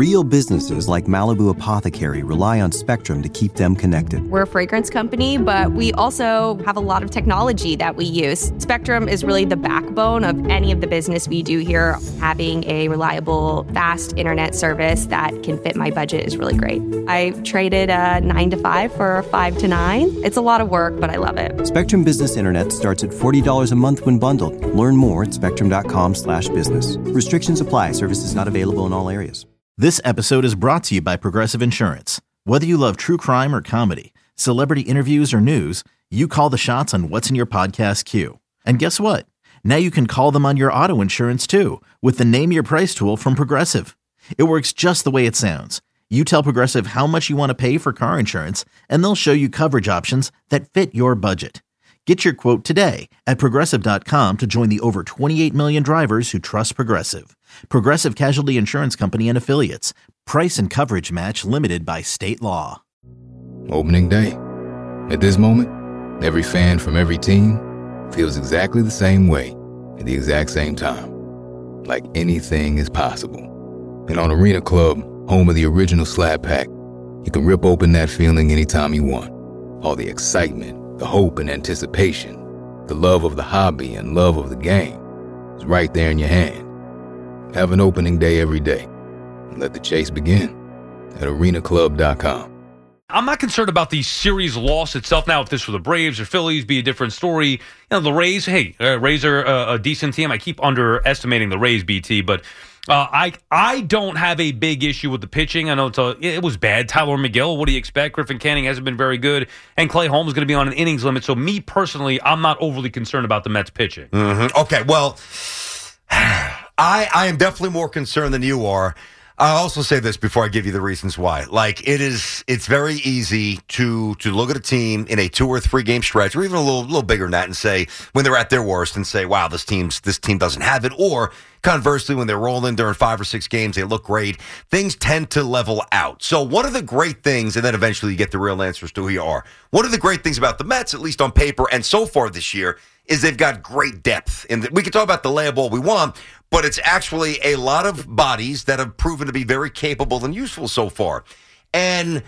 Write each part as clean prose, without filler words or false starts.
Real businesses like Malibu Apothecary rely on Spectrum to keep them connected. We're a fragrance company, but we also have a lot of technology that we use. Spectrum is really the backbone of any of the business we do here. Having a reliable, fast internet service that can fit my budget is really great. I traded a 9 to 5 for a 5 to 9. It's a lot of work, but I love it. Spectrum Business Internet starts at $40 a month when bundled. Learn more at spectrum.com/business. Restrictions apply. Services not available in all areas. This episode is brought to you by Progressive Insurance. Whether you love true crime or comedy, celebrity interviews or news, you call the shots on what's in your podcast queue. And guess what? Now you can call them on your auto insurance too with the Name Your Price tool from Progressive. It works just the way it sounds. You tell Progressive how much you want to pay for car insurance, and they'll show you coverage options that fit your budget. Get your quote today at Progressive.com to join the over 28 million drivers who trust Progressive. Progressive Casualty Insurance Company and Affiliates. Price and coverage match limited by state law. Opening day. At this moment, every fan from every team feels exactly the same way at the exact same time. Like anything is possible. And on Arena Club, home of the original Slab Pack, you can rip open that feeling anytime you want. All the excitement, the hope and anticipation, the love of the hobby and love of the game is right there in your hand. Have an opening day every day. And let the chase begin at arenaclub.com. I'm not concerned about the series loss itself. Now, if this were the Braves or Phillies, be a different story. You know, the Rays, Rays are a decent team. I keep underestimating the Rays, BT, but I don't have a big issue with the pitching. I know it was bad. Tyler McGill, what do you expect? Griffin Canning hasn't been very good, and Clay Holmes is going to be on an innings limit. So me personally, I'm not overly concerned about the Mets pitching. Mm-hmm. Okay, well, I am definitely more concerned than you are. I'll also say this before I give you the reasons why. Like, it's very easy to look at a team in a 2 or 3 game stretch, or even a little bigger than that, and say, when they're at their worst, and say, wow, this team doesn't have it. Or conversely, when they're rolling during 5 or 6 games, they look great. Things tend to level out. So one of the great things, and then eventually you get the real answers to who you are. One of the great things about the Mets, at least on paper and so far this year, is they've got great depth. And we can talk about the layup all we want, but it's actually a lot of bodies that have proven to be very capable and useful so far. And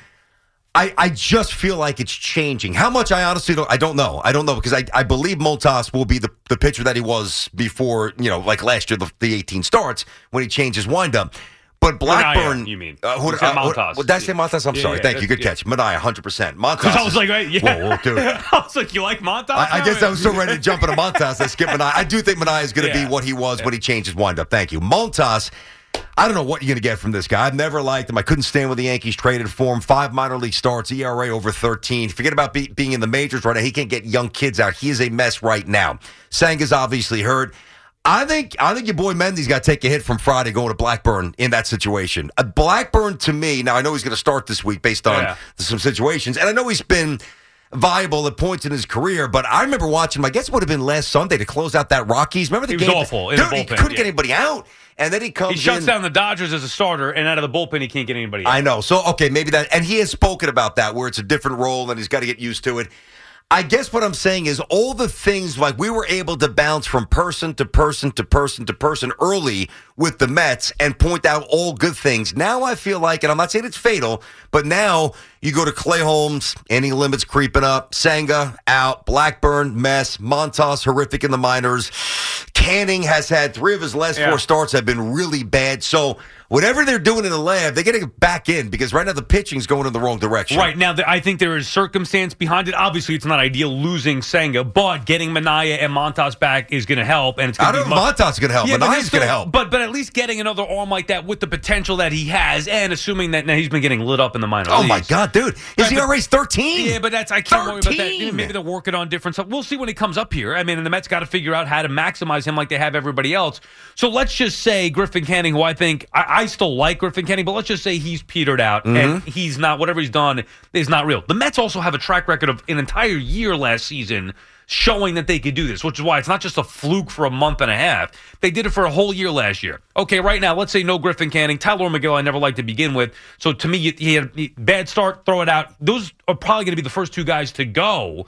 I just feel like it's changing. How much, I honestly don't know. I don't know, because I believe Montas will be the pitcher that he was before, like last year, the 18 starts, when he changed his windup. But Blackburn, Minaya, you mean? Montas. Did I say Montas? I'm sorry. Thank you. Good catch. Minaya, 100%. Montas. I was like, right, yeah. Whoa, dude. I was like, you like Montas? I guess I was so ready to jump into Montas. I skipped Minaya. I do think Minaya is going to be what he was when he changed his windup. Thank you. Montas, I don't know what you're going to get from this guy. I've never liked him. I couldn't stand when the Yankees traded for him. 5 minor league starts, ERA over 13. Forget about being in the majors right now. He can't get young kids out. He is a mess right now. Senga's obviously hurt. I think your boy Mendy's got to take a hit from Friday going to Blackburn in that situation. Blackburn, to me, now I know he's going to start this week based on some situations, and I know he's been viable at points in his career, but I remember watching him, I guess it would have been last Sunday, to close out that Rockies. Remember the game? He was awful in the bullpen. He couldn't get anybody out, and then he comes in. He shuts down the Dodgers as a starter, and out of the bullpen, he can't get anybody out. I know. So, okay, maybe that, and he has spoken about that, where it's a different role, and he's got to get used to it. I guess what I'm saying is all the things, like we were able to bounce from person to person to person to person early with the Mets and point out all good things. Now I feel like, and I'm not saying it's fatal, but now you go to Clay Holmes, inning limits creeping up, Senga out, Blackburn, mess, Montas, horrific in the minors. Canning has had 3 of his last 4 starts have been really bad. So whatever they're doing in the lab, they got to get back in, because right now the pitching's going in the wrong direction. Right. Now, I think there is circumstance behind it. Obviously, it's not ideal losing Senga, but getting Minaya and Montas back is going to help. And it's going to be Montas is going to help. Minaya's going to help. But at least getting another arm like that with the potential that he has, and assuming that now he's been getting lit up in the minor leagues. Oh, my God, dude. His ERA's 13. Yeah, but I can't worry about that. Maybe they're working on different stuff. We'll see when he comes up here. I mean, and the Mets got to figure out how to maximize him like they have everybody else. So let's just say Griffin Canning, who I think, I still like Griffin Canning, but let's just say he's petered out, and he's not, whatever he's done is not real. The Mets also have a track record of an entire year last season showing that they could do this, which is why it's not just a fluke for a month and a half. They did it for a whole year last year. Okay, right now, let's say no Griffin Canning. Tyler McGill I never liked to begin with. So to me, he had a bad start, throw it out. Those are probably going to be the first 2 guys to go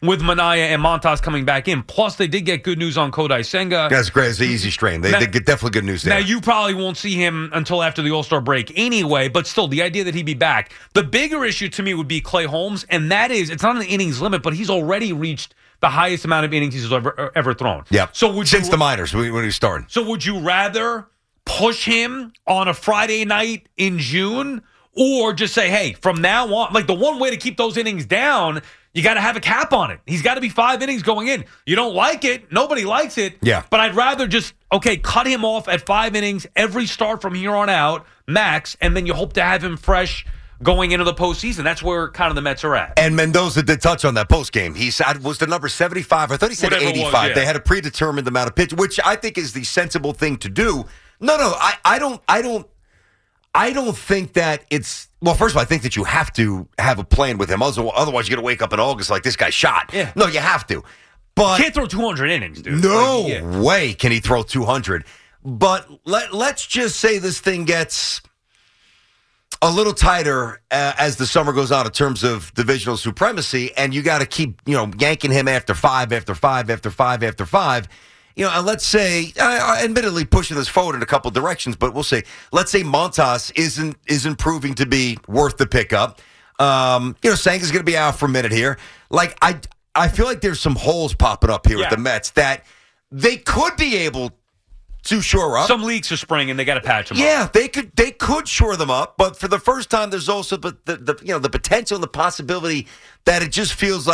with Minaya and Montas coming back in. Plus, they did get good news on Kodai Senga. That's great. It's an easy strain. They get definitely good news there. Now, you probably won't see him until after the All-Star break anyway, but still, the idea that he'd be back. The bigger issue to me would be Clay Holmes, and that is, it's not an innings limit, but he's already reached the highest amount of innings he's ever thrown. Yeah. So since the minors, when he was starting. So would you rather push him on a Friday night in June, or just say, hey, from now on, like the one way to keep those innings down, you got to have a cap on it. He's got to be 5 innings going in. You don't like it. Nobody likes it. Yeah. But I'd rather just, cut him off at 5 innings every start from here on out, max, and then you hope to have him fresh going into the postseason. That's where kind of the Mets are at. And Mendoza did touch on that postgame. He said, was the number 75? I thought he said Whatever 85. was, yeah. They had a predetermined amount of pitch, which I think is the sensible thing to do. No, I don't think that it's... Well, first of all, I think that you have to have a plan with him. Otherwise, you're going to wake up in August like this guy shot. Yeah. No, you have to. But Can't throw 200 innings, dude. No way can he throw 200. But let's just say this thing gets a little tighter as the summer goes on in terms of divisional supremacy, and you got to keep yanking him after 5, after 5, after 5, after 5. And let's say, admittedly pushing this forward in a couple directions, but we'll say, let's say Montas isn't proving to be worth the pickup. Senga's going to be out for a minute here. Like, I feel like there's some holes popping up here with the Mets that they could be able to shore up. Some leaks are springing. They got to patch them up. Yeah, they could shore them up, but for the first time, there's also the potential and the possibility that it just feels.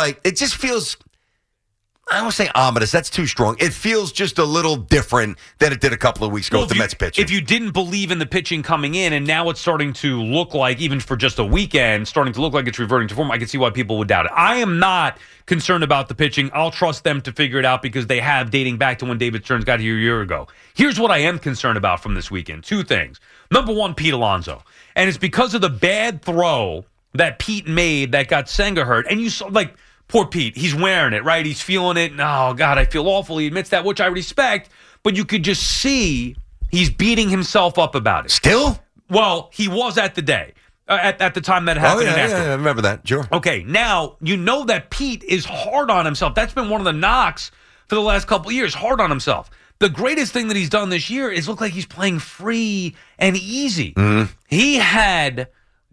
I don't want to say ominous. That's too strong. It feels just a little different than it did a couple of weeks ago with the Mets pitching. If you didn't believe in the pitching coming in, and now it's starting to look like, even for just a weekend, starting to look like it's reverting to form, I can see why people would doubt it. I am not concerned about the pitching. I'll trust them to figure it out because they have, dating back to when David Stearns got here a year ago. Here's what I am concerned about from this weekend. 2 things. Number 1, Pete Alonso. And it's because of the bad throw that Pete made that got Senga hurt. And you saw, like... Poor Pete. He's wearing it, right? He's feeling it. Oh, God, I feel awful. He admits that, which I respect. But you could just see he's beating himself up about it. Still? Well, he was at the day, at the time that happened. Oh, yeah, I remember that. Sure. Okay, now, you know that Pete is hard on himself. That's been one of the knocks for the last couple of years, hard on himself. The greatest thing that he's done this year is look like he's playing free and easy. Mm-hmm. He had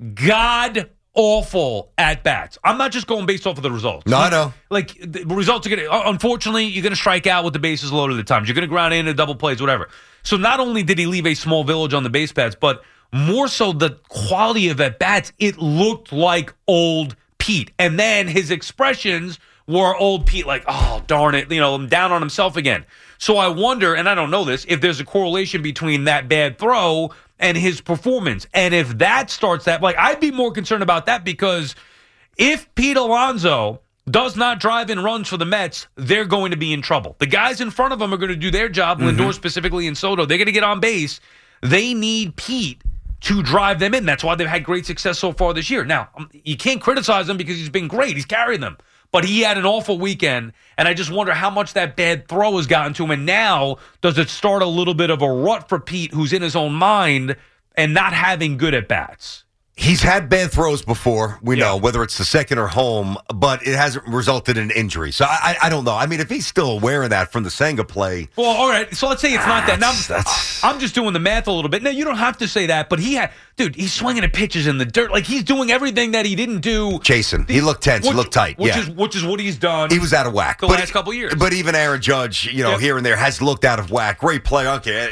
awful at bats. I'm not just going based off of the results. No, I know. Like, the results are going to, unfortunately, you're going to strike out with the bases loaded at times. You're going to ground into double plays, whatever. So not only did he leave a small village on the base paths, but more so the quality of at bats, it looked like old Pete. And then his expressions were old Pete, like, oh, darn it, down on himself again. So I wonder, and I don't know this, if there's a correlation between that bad throw and his performance. And if that starts that, like, I'd be more concerned about that because if Pete Alonso does not drive in runs for the Mets, they're going to be in trouble. The guys in front of them are going to do their job, Lindor specifically and Soto. They're going to get on base. They need Pete to drive them in. That's why they've had great success so far this year. Now, you can't criticize him because he's been great. He's carried them. But he had an awful weekend, and I just wonder how much that bad throw has gotten to him. And now, does it start a little bit of a rut for Pete, who's in his own mind and not having good at-bats? He's had bad throws before, we know, whether it's the second or home, but it hasn't resulted in injury. So I don't know. I mean, if he's still wearing that from the Senga play. Well, all right. So let's say it's not that. Now, I'm just doing the math a little bit. Now, you don't have to say that, but he's swinging at pitches in the dirt. Like, he's doing everything that he didn't do. Jason, he looked tense. He looked tight. Which is what he's done. He was out of whack. The last couple of years. But even Aaron Judge, here and there has looked out of whack. Great play. Okay,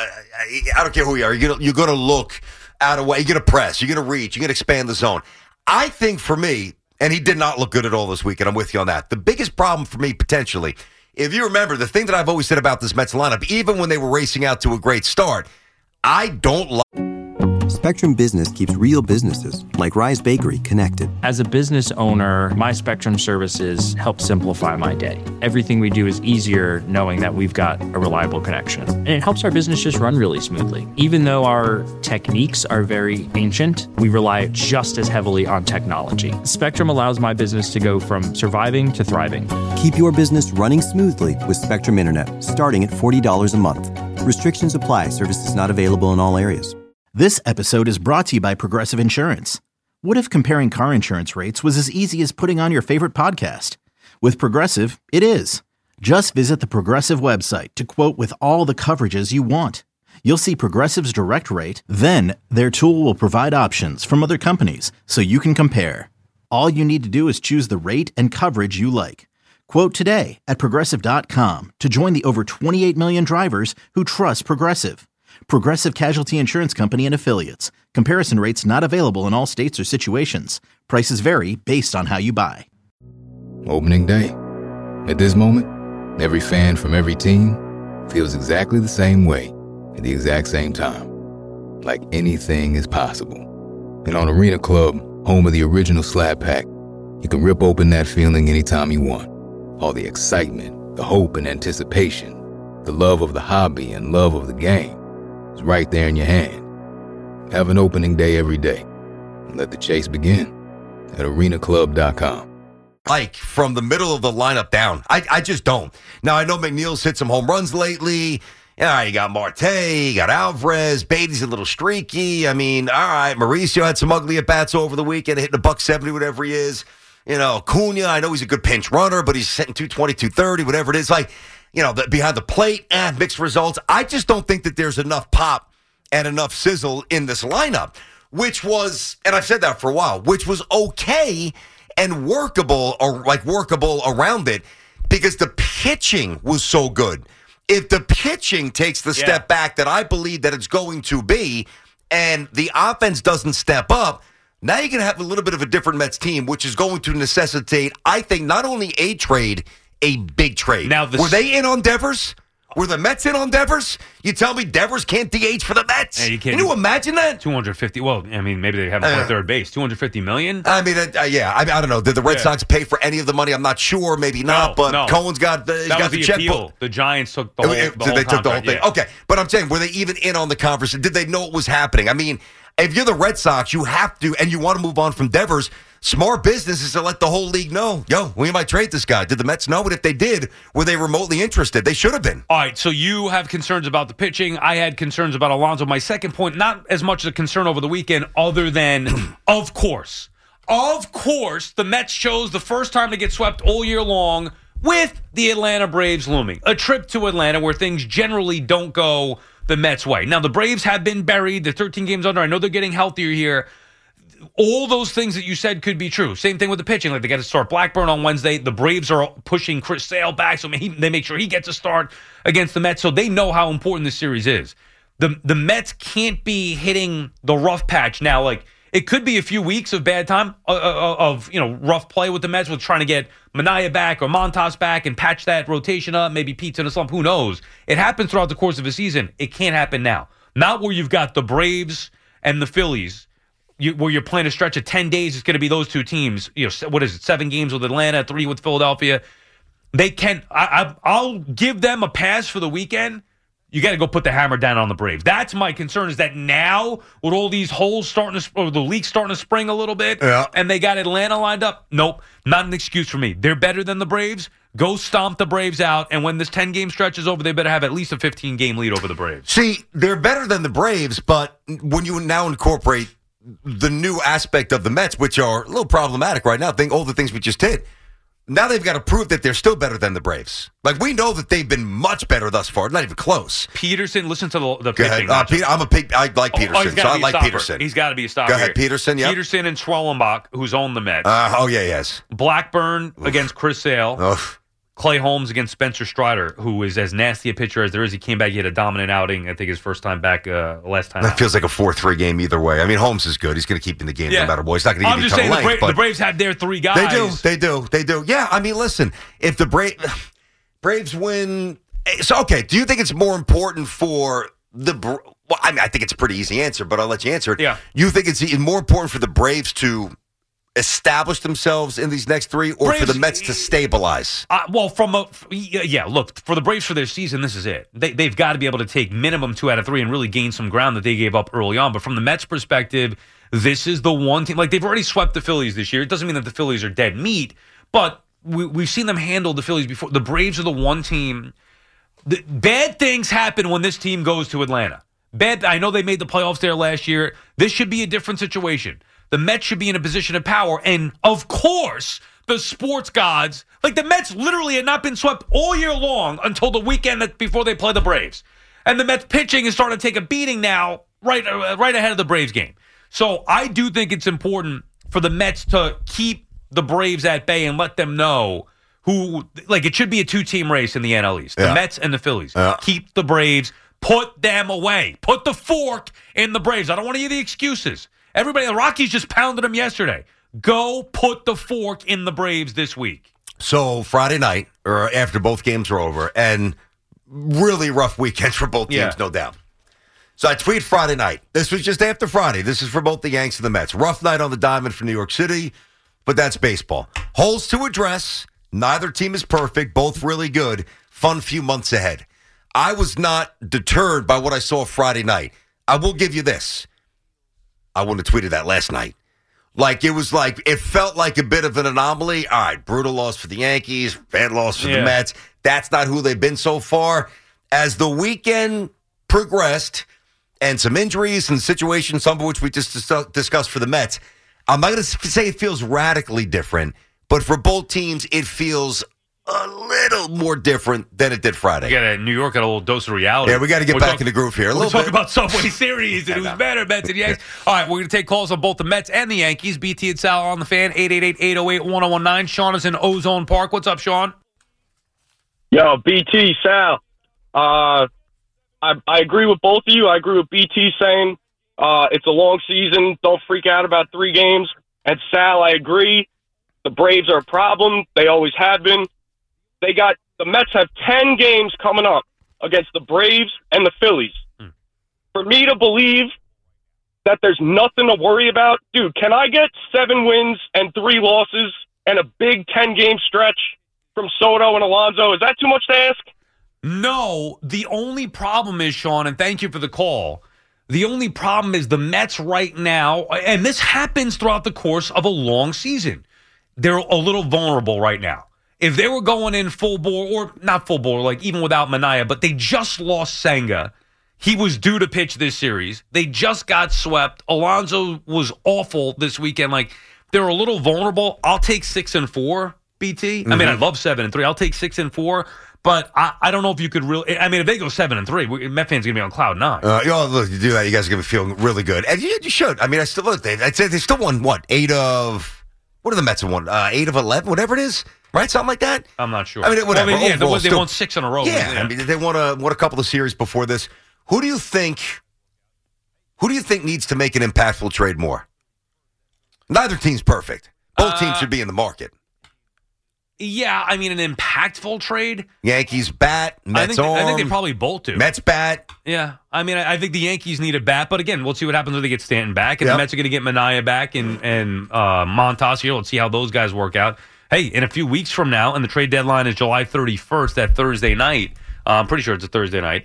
I don't care who you are. You're going to look out of way. You're going to press. You're going to reach. You're going to expand the zone. I think for me, and he did not look good at all this week, and I'm with you on that. The biggest problem for me, potentially, if you remember, the thing that I've always said about this Mets lineup, even when they were racing out to a great start, I don't like. Spectrum Business keeps real businesses, like Rise Bakery, connected. As a business owner, my Spectrum services help simplify my day. Everything we do is easier knowing that we've got a reliable connection. And it helps our business just run really smoothly. Even though our techniques are very ancient, we rely just as heavily on technology. Spectrum allows my business to go from surviving to thriving. Keep your business running smoothly with Spectrum Internet, starting at $40 a month. Restrictions apply. Services not available in all areas. This episode is brought to you by Progressive Insurance. What if comparing car insurance rates was as easy as putting on your favorite podcast? With Progressive, it is. Just visit the Progressive website to quote with all the coverages you want. You'll see Progressive's direct rate, then their tool will provide options from other companies so you can compare. All you need to do is choose the rate and coverage you like. Quote today at Progressive.com to join the over 28 million drivers who trust Progressive. Progressive Casualty Insurance Company and Affiliates. Comparison rates not available in all states or situations. Prices vary based on how you buy. Opening day. At this moment, every fan from every team feels exactly the same way at the exact same time. Like anything is possible. And on Arena Club, home of the original Slap Pack, you can rip open that feeling anytime you want. All the excitement, the hope and anticipation, the love of the hobby and love of the game is right there in your hand. Have an opening day every day and let the chase begin at arenaclub.com. Like from the middle of the lineup down. I just don't. Now, I know McNeil's hit some home runs lately. Yeah, you got Marte, you got Alvarez, Beatty's a little streaky. I mean, all right, Mauricio had some ugly at-bats over the weekend, hitting $170, whatever he is. You know, Cunha, I know he's a good pinch runner, but he's hitting 220, 230, whatever it is. Like, you know, behind the plate, mixed results. I just don't think that there's enough pop and enough sizzle in this lineup, which was, and I've said that for a while, which was okay and workable around it because the pitching was so good. If the pitching takes the step back that I believe that it's going to be and the offense doesn't step up, now you're going to have a little bit of a different Mets team, which is going to necessitate, I think, not only a trade, a big trade. Now, were they in on Devers? Were the Mets in on Devers? You tell me Devers can't DH for the Mets? Yeah, Can you imagine that? 250. Well, I mean, maybe they have him on third base. 250 million? I mean, I don't know. Did the Red Sox pay for any of the money? I'm not sure. Maybe not. But Cohen's got the checkbook. The Giants took the whole They took the whole thing. Yeah. Okay. But I'm saying, were they even in on the conference? Did they know it was happening? I mean, if you're the Red Sox, you have to, and you want to move on from Devers, smart business is to let the whole league know, we might trade this guy. Did the Mets know? And if they did, were they remotely interested? They should have been. All right, so you have concerns about the pitching. I had concerns about Alonso. My second point, not as much as a concern over the weekend, other than, of course, the Mets chose the first time to get swept all year long with the Atlanta Braves looming. A trip to Atlanta where things generally don't go the Mets' way. Now, the Braves have been buried. They're 13 games under. I know they're getting healthier here. All those things that you said could be true. Same thing with the pitching. Like, they got to start Blackburn on Wednesday. The Braves are pushing Chris Sale back, so they make sure he gets a start against the Mets. So they know how important this series is. The Mets can't be hitting the rough patch now. Like, it could be a few weeks of bad time, of rough play with the Mets, with trying to get Minaya back or Montas back and patch that rotation up. Maybe Pete's in a slump. Who knows? It happens throughout the course of a season. It can't happen now. Not where you've got the Braves and the Phillies, where you're playing a stretch of 10 days. It's going to be those two teams. What is it? 7 games with Atlanta, 3 with Philadelphia. They can. I'll give them a pass for the weekend. You got to go put the hammer down on the Braves. That's my concern, is that now with all these holes or the league starting to spring a little bit, and they got Atlanta lined up, nope, not an excuse for me. They're better than the Braves. Go stomp the Braves out, and when this 10-game stretch is over, they better have at least a 15-game lead over the Braves. See, they're better than the Braves, but when you now incorporate the new aspect of the Mets, which are a little problematic right now, all the things we just did, now they've got to prove that they're still better than the Braves. Like, we know that they've been much better thus far, not even close. Peterson, listen to the pitching. Peter, I like Peterson, so I like Peterson. He's got to be a stopper. Go ahead, Peterson, yeah. Peterson and Schwellenbach, who's owned the Mets. Yes. Blackburn against Chris Sale. Clay Holmes against Spencer Strider, who is as nasty a pitcher as there is. He came back, he had a dominant outing. I think his first time back last time. That feels like a 4-3 game either way. I mean, Holmes is good. He's going to keep in the game no matter what. He's not going to give you a ton of length. I'm just saying the Braves had their 3 guys. They do. Yeah, I mean, listen, if the Braves win... So, okay, do you think it's more important for the... Well, I mean, I think it's a pretty easy answer, but I'll let you answer it. Yeah. You think it's more important for the Braves to establish themselves in these next 3, or for the Mets to stabilize? Look, for the Braves for their season, this is it. They've got to be able to take minimum 2 out of 3 and really gain some ground that they gave up early on. But from the Mets' perspective, this is the one team. Like, they've already swept the Phillies this year. It doesn't mean that the Phillies are dead meat, but we've seen them handle the Phillies before. The Braves are the one team. Bad things happen when this team goes to Atlanta. I know they made the playoffs there last year. This should be a different situation. The Mets should be in a position of power. And, of course, the sports gods. Like, the Mets literally had not been swept all year long until the weekend before they play the Braves. And the Mets pitching is starting to take a beating now right ahead of the Braves game. So I do think it's important for the Mets to keep the Braves at bay and let them know who, like, it should be a two-team race in the NL East. The Mets and the Phillies. Keep the Braves. Put them away. Put the fork in the Braves. I don't want to hear the excuses. Everybody, the Rockies just pounded them yesterday. Go put the fork in the Braves this week. So Friday night, or after both games are over, and really rough weekends for both teams, no doubt. So I tweet Friday night. This was just after Friday. This is for both the Yanks and the Mets. Rough night on the diamond for New York City, but that's baseball. Holes to address. Neither team is perfect. Both really good. Fun few months ahead. I was not deterred by what I saw Friday night. I will give you this. I wouldn't have tweeted that last night. It felt like a bit of an anomaly. All right, brutal loss for the Yankees, bad loss for the Mets. That's not who they've been so far. As the weekend progressed and some injuries and situations, some of which we just discussed for the Mets, I'm not going to say it feels radically different, but for both teams, it feels a little more different than it did Friday. New York got a little dose of reality. Yeah, we got to get back in the groove here. We'll talk about Subway Series and who's better, Mets and Yankees. All right, we're going to take calls on both the Mets and the Yankees. BT and Sal on the Fan, 888-808-1019. Sean is in Ozone Park. What's up, Sean? Yo, BT, Sal. I agree with both of you. I agree with BT saying it's a long season. Don't freak out about 3 games. And Sal, I agree. The Braves are a problem. They always have been. The Mets have 10 games coming up against the Braves and the Phillies. For me to believe that there's nothing to worry about, dude, can I get 7 wins and 3 losses and a big 10-game stretch from Soto and Alonso? Is that too much to ask? No. The only problem is, Sean, and thank you for the call, the only problem is the Mets right now, and this happens throughout the course of a long season, they're a little vulnerable right now. If they were going in full bore, or not full bore, like even without Manaea, but they just lost Senga. He was due to pitch this series. They just got swept. Alonso was awful this weekend. Like, they're a little vulnerable. I'll take 6-4, BT. I mean, I love 7-3. I'll take 6-4. But I don't know if you could really. I mean, if they go 7-3, Met fans gonna be on cloud 9. Look, you do that, you guys are gonna be feeling really good, and you should. I mean, I'd say they still won what 8 of. What are the Mets have won? 8 of 11, whatever it is, right? Something like that. I'm not sure. I mean, whatever. Well, they won 6 in a row. Yeah, I mean, they won a couple of series before this. Who do you think needs to make an impactful trade more? Neither team's perfect. Both teams should be in the market. Yeah, I mean, an impactful trade. Yankees bat, Mets arm. I think they probably both do. Mets bat. Yeah, I mean, I think the Yankees need a bat, but again, we'll see what happens when they get Stanton back, and the Mets are going to get Manaea back and Montas here. Let's see how those guys work out. Hey, in a few weeks from now, and the trade deadline is July 31st, that Thursday night. I'm pretty sure it's a Thursday night.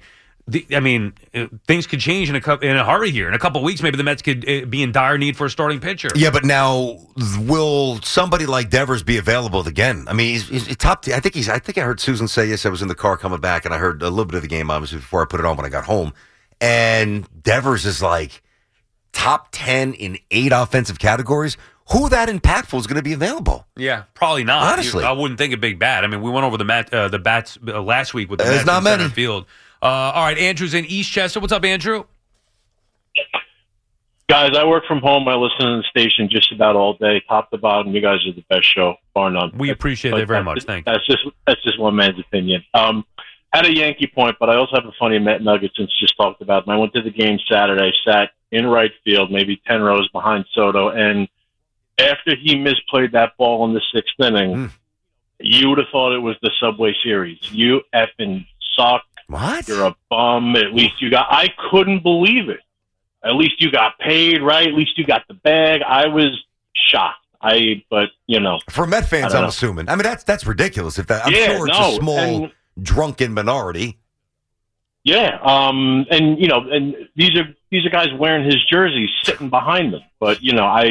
Things could change in a hurry here. In a couple of weeks, maybe the Mets could be in dire need for a starting pitcher. Yeah, but now will somebody like Devers be available again? I mean, he's top. I think I heard Susan say yes. I was in the car coming back, and I heard a little bit of the game obviously before I put it on when I got home. And Devers is like top 10 in 8 offensive categories. Who that impactful is going to be available? Yeah, probably not. Honestly, I wouldn't think a big bat. I mean, we went over the bats last week with the Mets not in many. center field. All right, Andrew's in Eastchester. What's up, Andrew? Guys, I work from home. I listen to the station just about all day, top to bottom. You guys are the best show, bar none. We appreciate it very much. Thank you. That's just one man's opinion. Had a Yankee point, but I also have a funny Met nugget since just talked about them. I went to the game Saturday, sat in right field, maybe 10 rows behind Soto, and after he misplayed that ball in the 6th inning, you would have thought it was the Subway Series. You effing suck. What? You're a bum. At least I couldn't believe it. At least you got paid, right? At least you got the bag. I was shocked. But for Met fans, I'm assuming. I mean, that's ridiculous. I'm sure it's a small, drunken minority. Yeah. And these are guys wearing his jerseys, sitting behind them. But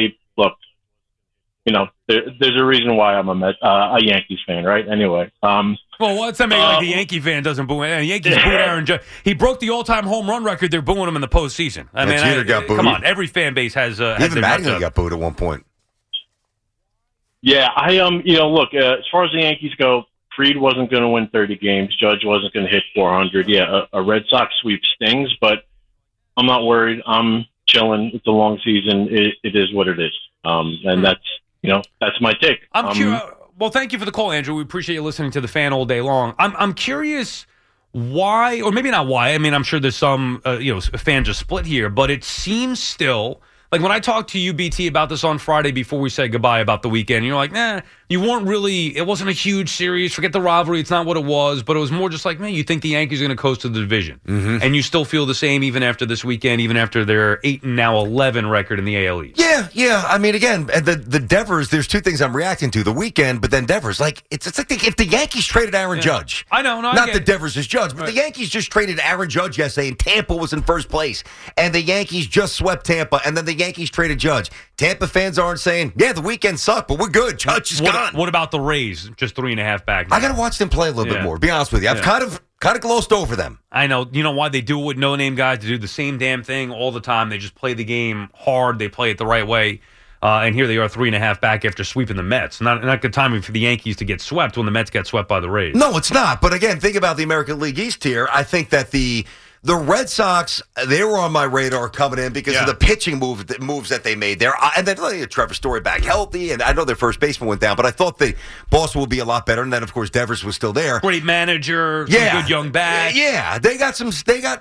there's a reason why I'm a Yankees fan, right? Anyway. Well, what's that make like the Yankee fan doesn't boo him? Yankees booed Aaron Judge. He broke the all-time home run record. They're booing him in the postseason. I mean, got booed. Come on, every fan base has. Even Mattingly got booed at one point. Yeah, look, as far as the Yankees go, Fried wasn't going to win 30 games. Judge wasn't going to hit 400. Yeah, a Red Sox sweep stings, but I'm not worried. I'm chilling. It's a long season. It is what it is. And that's my take. I'm curious. Well, thank you for the call, Andrew. We appreciate you listening to the Fan all day long. I'm curious why, or maybe not why. I mean, I'm sure there's some fans are split here, but it seems still like when I talked to you, BT, about this on Friday before we said goodbye about the weekend, you're like, nah, you weren't really, it wasn't a huge series. Forget the rivalry. It's not what it was. But it was more just like, man, you think the Yankees are going to coast to the division. Mm-hmm. And you still feel the same even after this weekend, even after their 8-11 record in the AL East. Yeah. I mean, again, the Devers, there's two things I'm reacting to. The weekend, but then Devers. Like, it's like if the Yankees traded Aaron Judge. I know. No, not that Devers is Judge, but the Yankees just traded Aaron Judge yesterday, and Tampa was in first place. And the Yankees just swept Tampa, and then the Yankees traded Judge. Tampa fans aren't saying, yeah, the weekend sucked, but we're good. Judge is gone. What about the Rays? Just 3.5 back now. I got to watch them play a little bit more, be honest with you. I've kind of glossed over them. I know. You know why? They do it with no-name guys. They do the same damn thing all the time. They just play the game hard. They play it the right way. And here they are 3.5 back after sweeping the Mets. Not good timing for the Yankees to get swept when the Mets got swept by the Rays. No, it's not. But again, think about the American League East here. I think that the Red Sox, they were on my radar coming in because of the pitching moves that they made there. And then Trevor Story back healthy, and I know their first baseman went down, but I thought the Boston would be a lot better. And then, of course, Devers was still there. Great manager, some good young bats. Yeah, they have some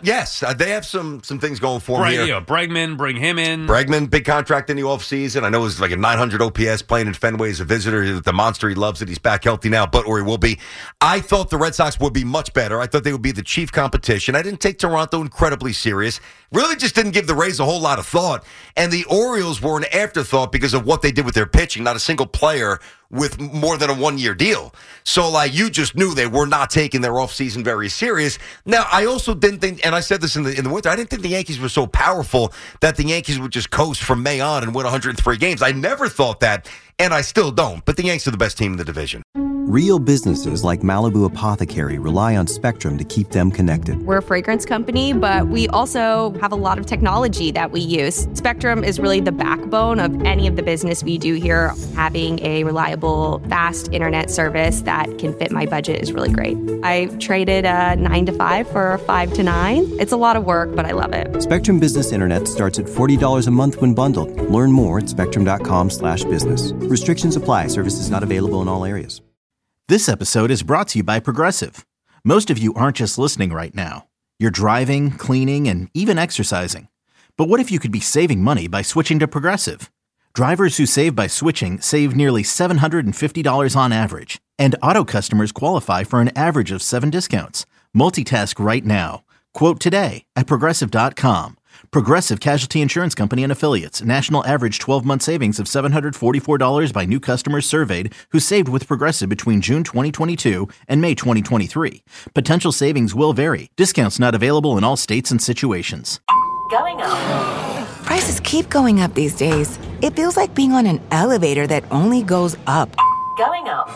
things going for them here. Bregman, bring him in. Bregman, big contract in the offseason. I know it was like a 900 OPS playing in Fenway as a visitor. The monster, he loves it. He's back healthy now, or he will be. I thought the Red Sox would be much better. I thought they would be the chief competition. I didn't take Toronto incredibly serious. Really just didn't give the Rays a whole lot of thought. And the Orioles were an afterthought because of what they did with their pitching. Not a single player with more than a one-year deal. So, you just knew they were not taking their offseason very serious. Now, I also didn't think, and I said this in the winter, I didn't think the Yankees were so powerful that the Yankees would just coast from May on and win 103 games. I never thought that, and I still don't. But the Yankees are the best team in the division. Real businesses like Malibu Apothecary rely on Spectrum to keep them connected. We're a fragrance company, but we also have a lot of technology that we use. Spectrum is really the backbone of any of the business we do here. Having a reliable, fast internet service that can fit my budget is really great. I traded a 9 to 5 for a 5 to 9. It's a lot of work, but I love it. Spectrum Business Internet starts at $40 a month when bundled. Learn more at spectrum.com/business. Restrictions apply. Services not available in all areas. This episode is brought to you by Progressive. Most of you aren't just listening right now. You're driving, cleaning, and even exercising. But what if you could be saving money by switching to Progressive? Drivers who save by switching save nearly $750 on average. And auto customers qualify for an average of 7 discounts. Multitask right now. Quote today at Progressive.com. Progressive Casualty Insurance Company and Affiliates. National average 12-month savings of $744 by new customers surveyed who saved with Progressive between June 2022 and May 2023. Potential savings will vary. Discounts not available in all states and situations. Going up. Prices keep going up these days. It feels like being on an elevator that only goes up. Going up.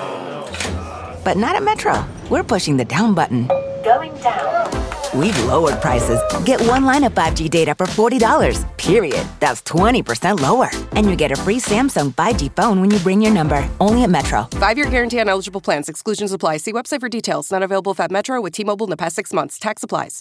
But not at Metro. We're pushing the down button. Going down. We've lowered prices. Get one line of 5G data for $40, period. That's 20% lower. And you get a free Samsung 5G phone when you bring your number. Only at Metro. 5-year guarantee on eligible plans. Exclusions apply. See website for details. Not available at Metro with T-Mobile in the past 6 months. Tax applies.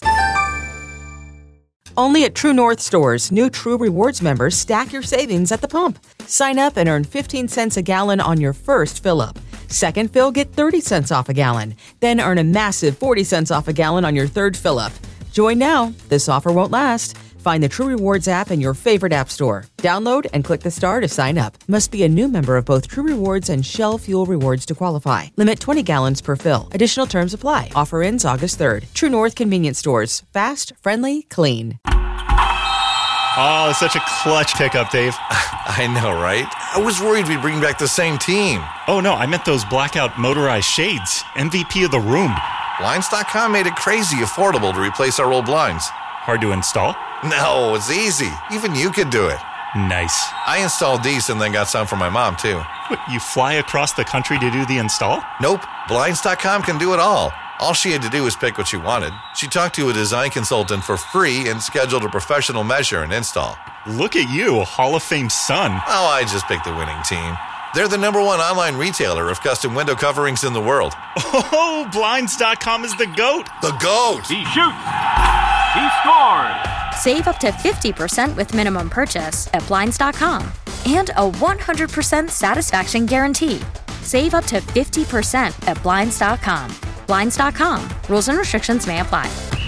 Only at True North stores, new True Rewards members stack your savings at the pump. Sign up and earn 15 cents a gallon on your first fill-up. Second fill, get 30 cents off a gallon. Then earn a massive 40 cents off a gallon on your third fill-up. Join now. This offer won't last. Find the True Rewards app in your favorite app store. Download and click the star to sign up. Must be a new member of both True Rewards and Shell Fuel Rewards to qualify. Limit 20 gallons per fill. Additional terms apply. Offer ends August 3rd. True North Convenience Stores. Fast, friendly, clean. Oh, it's such a clutch pickup, Dave. I know, right? I was worried we'd bring back the same team. Oh, no, I meant those blackout motorized shades. MVP of the room. Blinds.com made it crazy affordable to replace our old blinds. Hard to install? No, it's easy. Even you could do it. Nice. I installed these and then got some for my mom, too. What, you fly across the country to do the install? Nope. Blinds.com can do it all. All she had to do was pick what she wanted. She talked to a design consultant for free and scheduled a professional measure and install. Look at you, Hall of Fame son. Oh, I just picked the winning team. They're the #1 online retailer of custom window coverings in the world. Oh, Blinds.com is the GOAT. The GOAT! He shoots. He scores. Save up to 50% with minimum purchase at Blinds.com. And a 100% satisfaction guarantee. Save up to 50% at Blinds.com. Blinds.com. Rules and restrictions may apply.